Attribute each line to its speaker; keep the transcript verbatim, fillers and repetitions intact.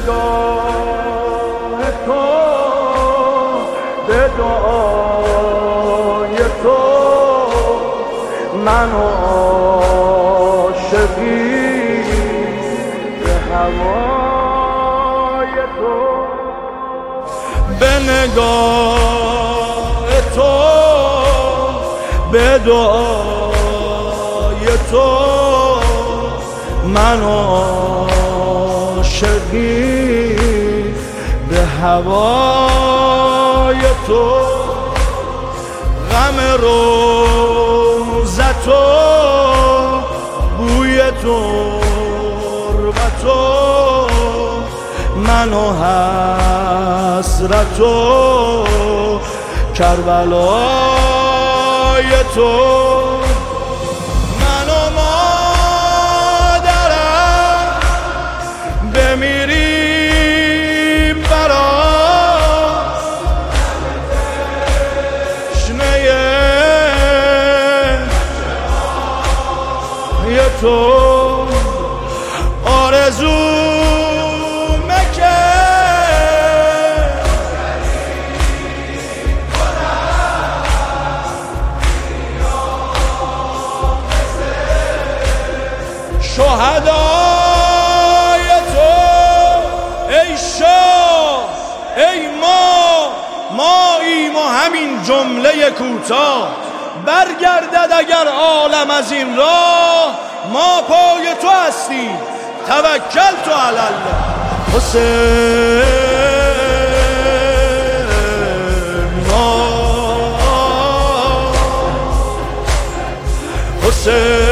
Speaker 1: نگاه تو به دعای تو من عاشقی به هوای تو به نگاه تو به دعای تو من عاشقی به هوای تو غم روزت و بوی تربت و من و حسرت و کربلای تو من و مادرم بمیریم برای تشنه تو آرزو شهدای تو ای شاه ای ما ماییم و همین جمله کوتاه برگردد اگر عالم از این راه ما پای تو هستیم توکل تو علی الله حسین ما حسین